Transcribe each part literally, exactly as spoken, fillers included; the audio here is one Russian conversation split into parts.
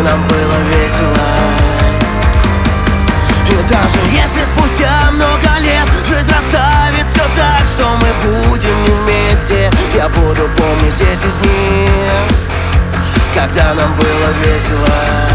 нам было весело. И даже если спустя много лет жизнь расставит все так, что мы будем не вместе, я буду помнить эти дни, когда нам было весело.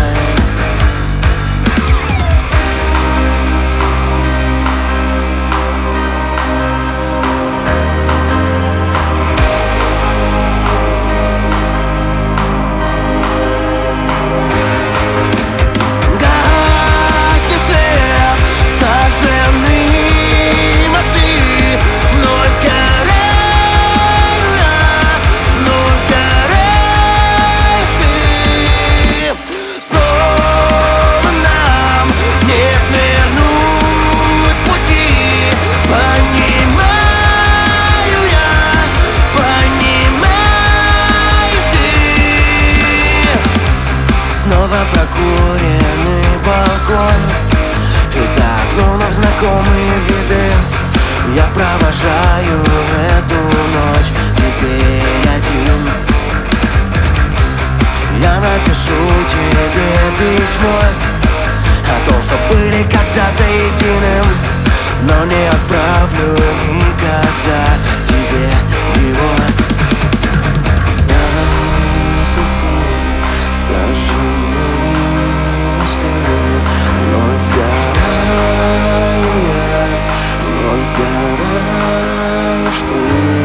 Снова прокуренный балкон, и за окном знакомые виды. Я провожаю эту ночь теперь один. Я напишу тебе письмо о том, что были когда-то единым, но не отправлю никогда тебе его. Сгораешь ты.